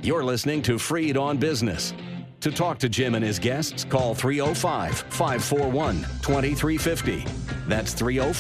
You're listening to Freed on Business. To talk to Jim and his guests, call 305-541-2350. That's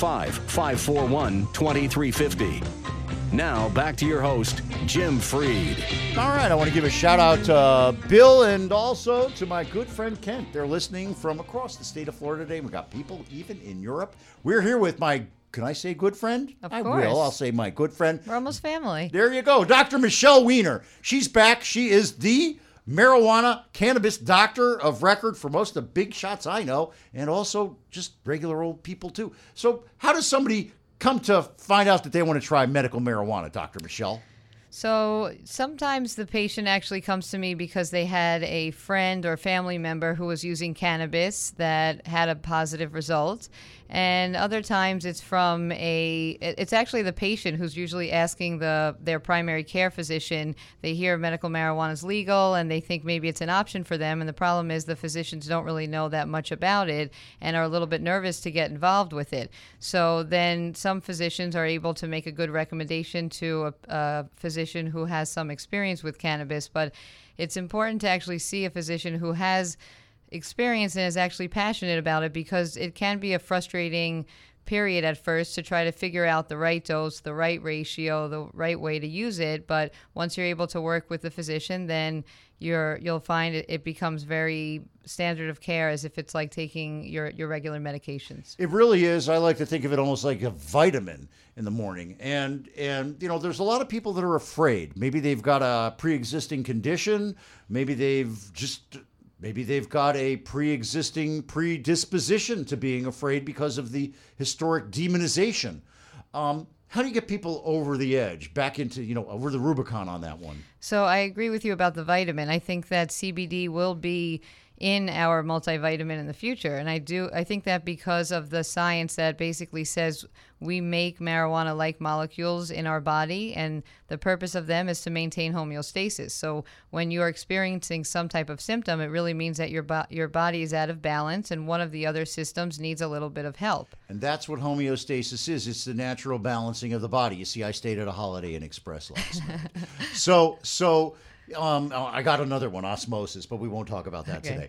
305-541-2350. Now, back to your host, Jim Freed. All right, I want to give a shout out to Bill and also to my good friend Kent. They're listening from across the state of Florida today. We've got people even in Europe. We're here with my, can I say good friend? Of I course. will. I'll say my good friend. We're almost family. There you go. Dr. Michelle Weiner. She's back. She is the marijuana cannabis doctor of record for most of the big shots I know, and also just regular old people too. So how does somebody come to find out that they want to try medical marijuana, Dr. Michelle? So sometimes the patient actually comes to me because they had a friend or family member who was using cannabis that had a positive result. And other times it's it's actually the patient who's usually asking their primary care physician. They hear medical marijuana is legal and they think maybe it's an option for them. And the problem is the physicians don't really know that much about it and are a little bit nervous to get involved with it. So then some physicians are able to make a good recommendation to a physician who has some experience with cannabis. But it's important to actually see a physician who has experience and is actually passionate about it, because it can be a frustrating period at first to try to figure out the right dose, the right ratio, the right way to use it. But once you're able to work with the physician, then you'll find it becomes very standard of care, as if it's like taking your regular medications. It really is. I like to think of it almost like a vitamin in the morning. And you know, there's a lot of people that are afraid. Maybe they've got a pre-existing condition. Maybe they've got a pre-existing predisposition to being afraid because of the historic demonization. How do you get people over the edge, back into, over the Rubicon on that one? So I agree with you about the vitamin. I think that CBD will be in our multivitamin in the future. And I think that because of the science that basically says we make marijuana-like molecules in our body, and the purpose of them is to maintain homeostasis. So when you're experiencing some type of symptom, it really means that your body is out of balance and one of the other systems needs a little bit of help. And that's what homeostasis is. It's the natural balancing of the body. You see, I stayed at a Holiday Inn Express last night. So I got another one, osmosis, but we won't talk about that today.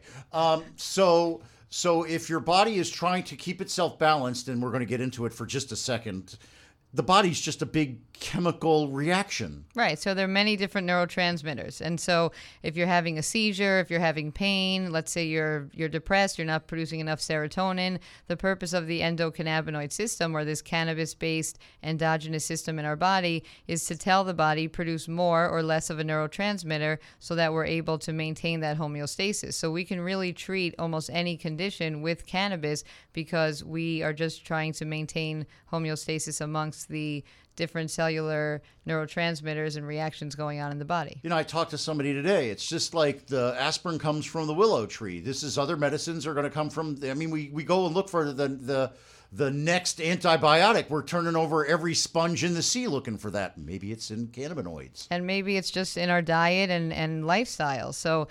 So if your body is trying to keep itself balanced, and we're going to get into it for just a second, the body's just a big chemical reaction. Right. So there are many different neurotransmitters. And so if you're having a seizure, if you're having pain, let's say you're depressed, you're not producing enough serotonin, the purpose of the endocannabinoid system, or this cannabis-based endogenous system in our body, is to tell the body produce more or less of a neurotransmitter so that we're able to maintain that homeostasis. So we can really treat almost any condition with cannabis because we are just trying to maintain homeostasis amongst the different cellular neurotransmitters and reactions going on in the body. I talked to somebody today. It's just like the aspirin comes from the willow tree. This is other medicines are going to come from, we go and look for the next antibiotic. We're turning over every sponge in the sea looking for that. Maybe it's in cannabinoids. And maybe it's just in our diet and lifestyle. So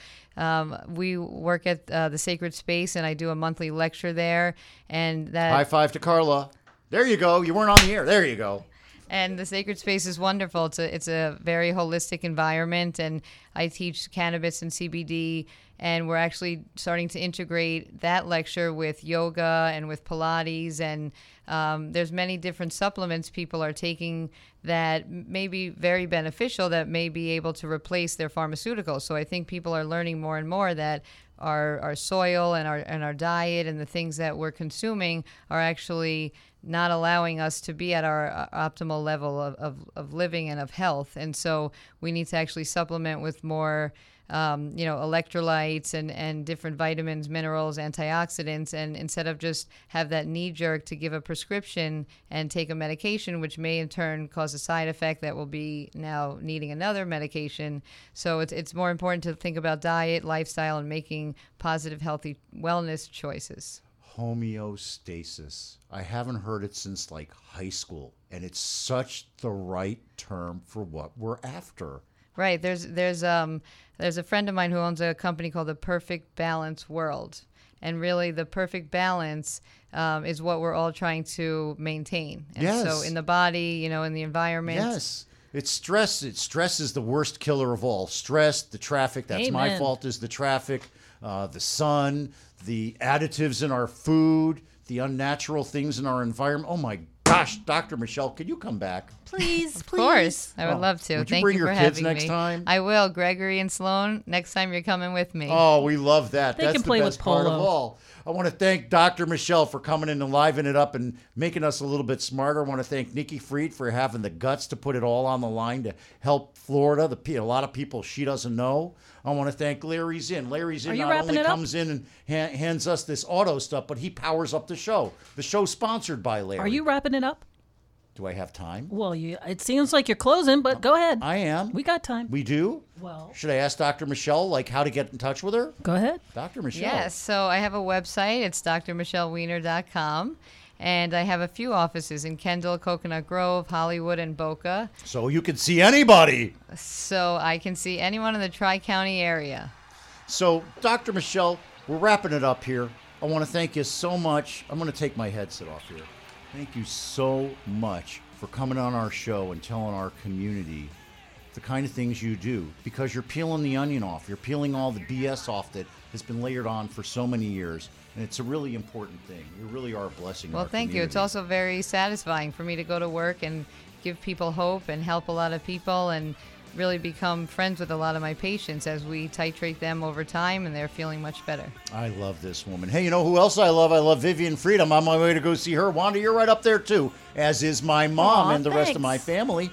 we work at the Sacred Space, and I do a monthly lecture there. And that high five to Carla. There you go. You weren't on the air. There you go. And the Sacred Space is wonderful. It's a very holistic environment, and I teach cannabis and CBD, and we're actually starting to integrate that lecture with yoga and with Pilates, and there's many different supplements people are taking that may be very beneficial, that may be able to replace their pharmaceuticals. So I think people are learning more and more that our soil and our diet and the things that we're consuming are actually not allowing us to be at our optimal level of living and of health. And so we need to actually supplement with more electrolytes and different vitamins, minerals, antioxidants, and instead of just have that knee jerk to give a prescription and take a medication, which may in turn cause a side effect that will be now needing another medication. So it's more important to think about diet, lifestyle, and making positive, healthy wellness choices. Homeostasis. I haven't heard it since like high school, and it's such the right term for what we're after. Right. There's a friend of mine who owns a company called The Perfect Balance World. And really the perfect balance is what we're all trying to maintain. And yes. So in the body, in the environment. Yes. It's stress. Stress is the worst killer of all. Stress, the traffic. That's my Amen. fault. Is the traffic, the sun, the additives in our food, the unnatural things in our environment. Oh my gosh, Dr. Michelle, could you come back? Please, Of course, I would Oh, love to. would you Thank bring you your for kids having next me. time? I will. Gregory and Sloan, next time you're coming with me. Oh, we love that. They That's can the play with best part of Polo. all. I want to thank Dr. Michelle for coming in and liven it up and making us a little bit smarter. I want to thank Nikki Fried for having the guts to put it all on the line to help Florida. A lot of people she doesn't know. I want to thank Larry Zinn. Larry Zinn Are you not wrapping only it up? comes in and hands us this auto stuff, but he powers up the show. The show's sponsored by Larry. Are you wrapping it up? Do I have time? Well, it seems like you're closing, but go ahead. I am. We got time. We do? Well, Should I ask Dr. Michelle how to get in touch with her? go ahead. Dr. Michelle. Yes, so I have a website. It's drmichelleweiner.com. And I have a few offices in Kendall, Coconut Grove, Hollywood, and Boca. So you can see anybody. So I can see anyone in the Tri-County area. So, Dr. Michelle, we're wrapping it up here. I want to thank you so much. I'm going to take my headset off here. Thank you so much for coming on our show and telling our community the kind of things you do, because you're peeling the onion off. You're peeling all the BS off that has been layered on for so many years. And it's a really important thing. You really are a blessing. in Well, our thank you. It's community. also very satisfying for me to go to work and give people hope and help a lot of people and really become friends with a lot of my patients as we titrate them over time and they're feeling much better. I love this woman. Hey, you know who else I love? I love Vivian Fried. I'm on my way to go see her. Wanda, you're right up there too, as is my mom Aw, and the rest of my thanks. family.